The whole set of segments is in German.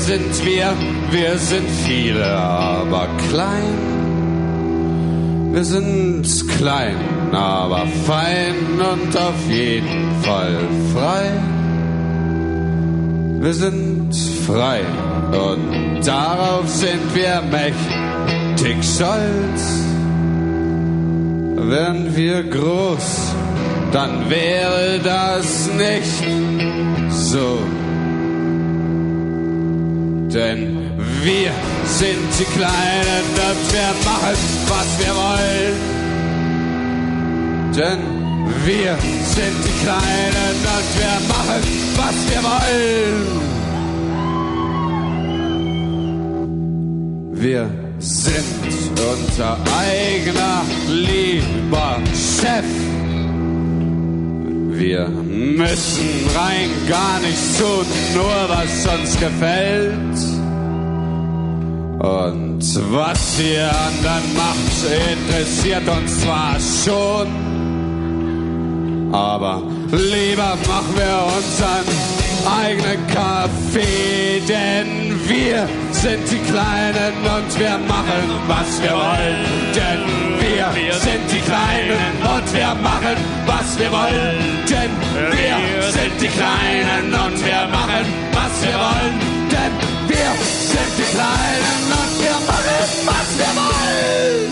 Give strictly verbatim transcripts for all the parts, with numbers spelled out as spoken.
sind wir, wir sind viele, aber klein. Wir sind klein, aber fein und auf jeden Fall frei. Wir sind frei und darauf sind wir mächtig stolz. Wären wir groß, dann wäre das nicht so. Denn wir sind die Kleinen und wir machen, was wir wollen. Denn wir sind die Kleinen und wir machen, was wir wollen. Wir sind unser eigener lieber Chef. Wir müssen rein gar nichts tun, nur was uns gefällt. Und was ihr anderen macht, interessiert uns zwar schon, aber lieber machen wir unseren eigenen Kaffee, denn wir sind die Kleinen und wir machen, was wir wollen. Denn wir sind die Kleinen und wir machen, was wir wollen. Denn wir sind die Kleinen und wir machen, was wir wollen. Denn wir sind die Kleinen und wir machen, was wir wollen.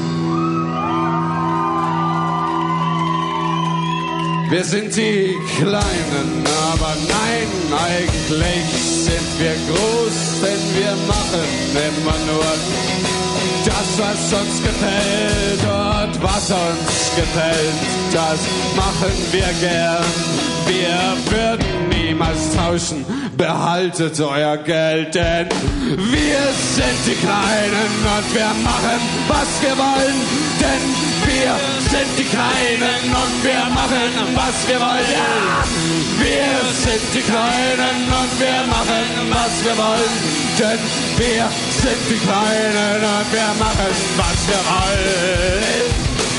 Wir sind die Kleinen, aber nein, eigentlich sind wir groß, denn wir machen immer nur das, was uns gefällt. Und was uns gefällt, das machen wir gern. Wir würden niemals tauschen, behaltet euer Geld, denn wir sind die Kleinen und wir machen, was wir wollen. Denn wir sind die Kleinen und wir machen, was wir wollen. Ja! Wir sind die Kleinen und wir machen, was wir wollen. Denn wir sind die Kleinen und wir machen, was wir wollen.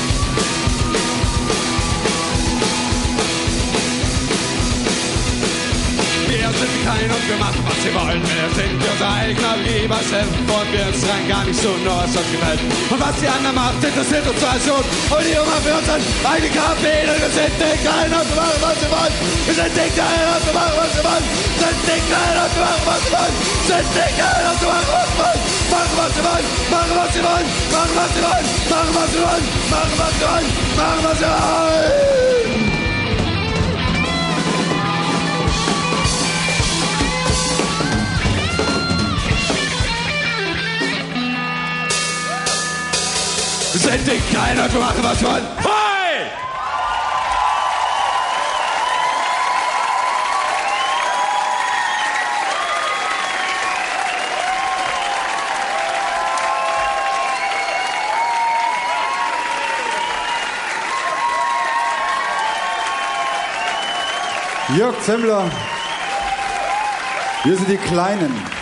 Wir sind die Kleinen und wir machen, was wir wollen. Wir sind unser eigener lieber Chef und wir uns rein gar nicht so, nur was uns gefällt. Und was die anderen macht, interessiert uns zwar schon. Und die machen für uns einen eigenen Kaffee. Und wir sind die Kleinen und wir machen, was wir wollen. Wir sind die Kleinen und wir machen, was wir wollen. Wir sind die Kleinen und wir machen, was wir wollen. Wir sind die Kleinen und wir machen, was wir wollen. Machen, was wir wollen. Machen, was wir wollen. Machen, was wir wollen. Machen, was wir wollen. Machen, was wir wollen. Machen, was wir wollen. Wir sind die Kleinen und wir machen, was wir wollen. Hey! Jörg Zemmler, wir sind die Kleinen.